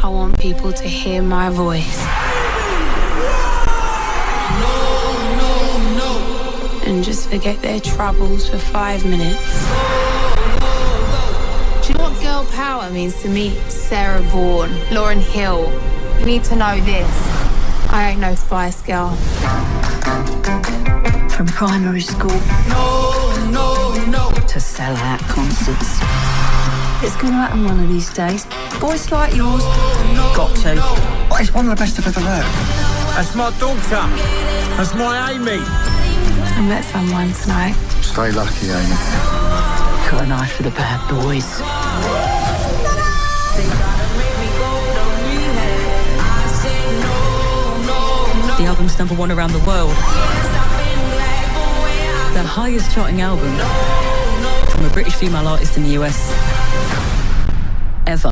I want people to hear my voice. And just forget their troubles for 5 minutes. Do you know what girl power means to me? Sarah Vaughan, Lauryn Hill. You need to know this. I ain't no Spice Girl. From primary school to sell-out concerts. It's going to happen one of these days. Voice like yours, got to. Oh, it's one of the best I've ever heard. That's my daughter. That's my Amy. I met someone tonight. Stay lucky, Amy. Got an eye for the bad boys. The album's #1 around the world. The highest charting album from a British female artist in the US ever.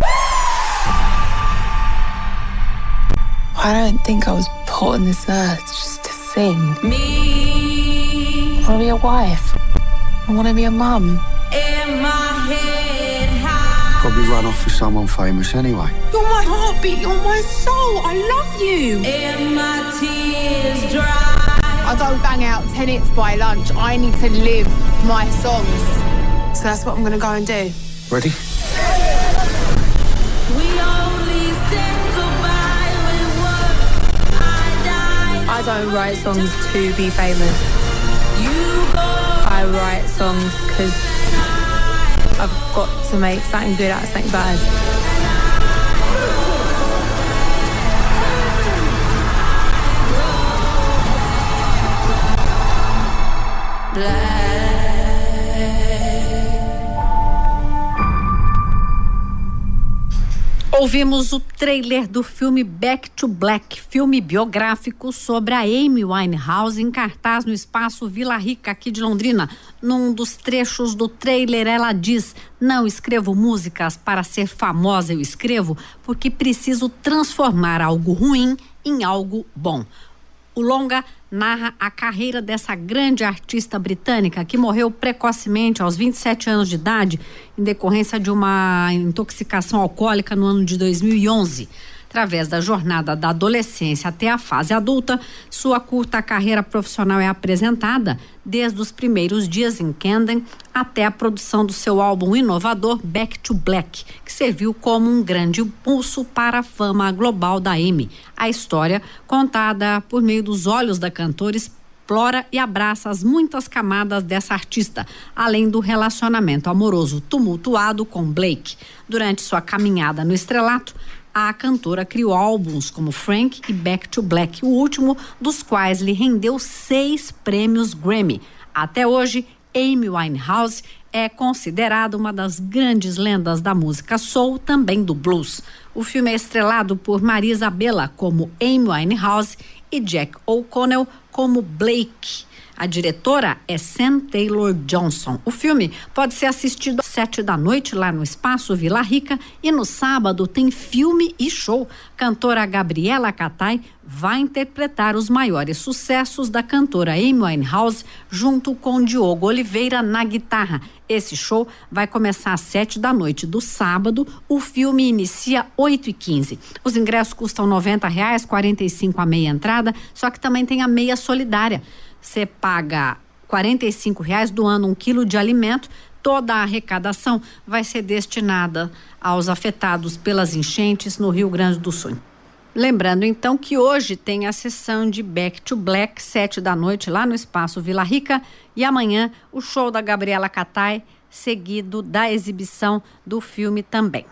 I don't think I was put on this earth just to sing. Me. I want to be a wife. I want to be a mum. In my head high. Probably run off with someone famous anyway. You're my heartbeat, you're my soul. I love you. And my tears dry. I don't bang out 10 hits by lunch. I need to live my songs. So that's what I'm going to go and do. Ready? We only said goodbye when words I died. I don't write songs to be famous. You go. I write songs because I've got to make something good out of something bad. Ouvimos o trailer do filme Back to Black, filme biográfico sobre a Amy Winehouse, em cartaz no Espaço Vila Rica, aqui de Londrina. Num dos trechos do trailer, ela diz: não escrevo músicas para ser famosa, eu escrevo porque preciso transformar algo ruim em algo bom. O longa narra a carreira dessa grande artista britânica que morreu precocemente aos 27 anos de idade em decorrência de uma intoxicação alcoólica no ano de 2011. Através da jornada da adolescência até a fase adulta, sua curta carreira profissional é apresentada desde os primeiros dias em Camden até a produção do seu álbum inovador Back to Black, que serviu como um grande impulso para a fama global da Amy. A história, contada por meio dos olhos da cantora, explora e abraça as muitas camadas dessa artista, além do relacionamento amoroso tumultuado com Blake. Durante sua caminhada no estrelato, a cantora criou álbuns como Frank e Back to Black, o último dos quais lhe rendeu 6 prêmios Grammy. Até hoje, Amy Winehouse é considerada uma das grandes lendas da música soul, também do blues. O filme é estrelado por Maria Isabella como Amy Winehouse e Jack O'Connell como Blake. A diretora é Sam Taylor Johnson. O filme pode ser assistido às 19h lá no Espaço Vila Rica e no sábado tem filme e show. Cantora Gabriela Catay vai interpretar os maiores sucessos da cantora Amy Winehouse junto com Diogo Oliveira na guitarra. Esse show vai começar às 19h do sábado. O filme inicia 8h15. Os ingressos custam R$90, R$45 a meia entrada, só que também tem a meia solidária. Você paga R$45 doando 1 quilo de alimento. Toda a arrecadação vai ser destinada aos afetados pelas enchentes no Rio Grande do Sul. Lembrando então que hoje tem a sessão de Back to Black, 19h lá no Espaço Vila Rica, e amanhã o show da Gabriela Catay, seguido da exibição do filme também.